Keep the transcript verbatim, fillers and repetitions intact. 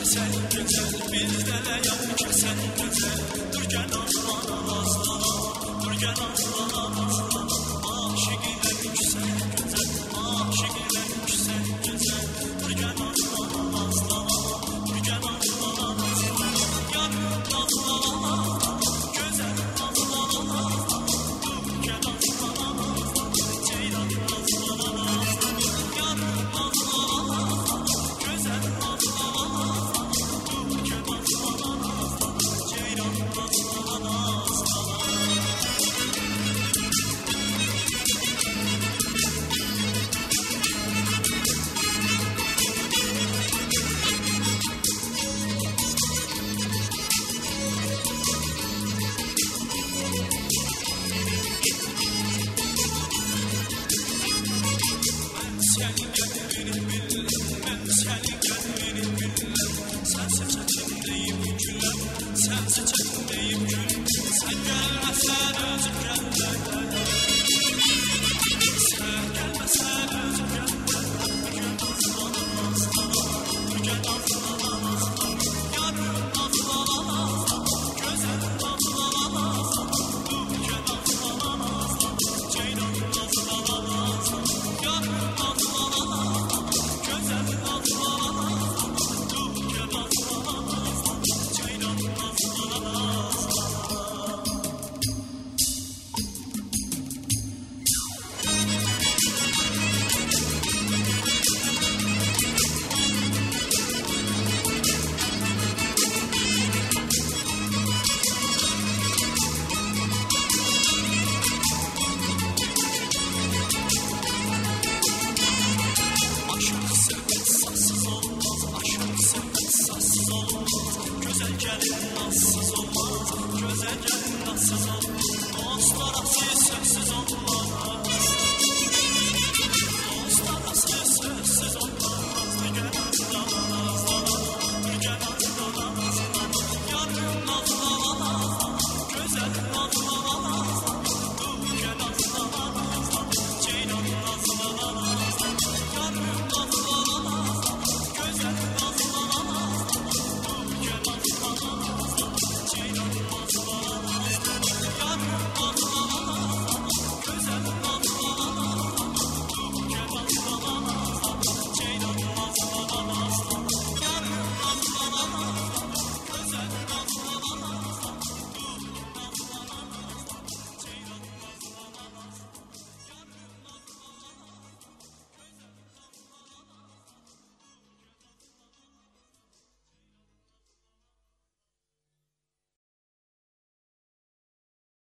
Sen güzel bizde de yok ki sen güzel. Dur gel Allah'ına nazlana, dur gel Allah'ına nazlana. Aşık ile yüksel güzel, aşık ile yüksel güzel. Dur gel Allah'ına nazlana, dur gel Allah'ına nazlana. Yarım nazlana, güzel nazlana. Dur gel Allah'ına nazlana, ceylan nazlana. Yarım nazlana, güzel nazlana. Sen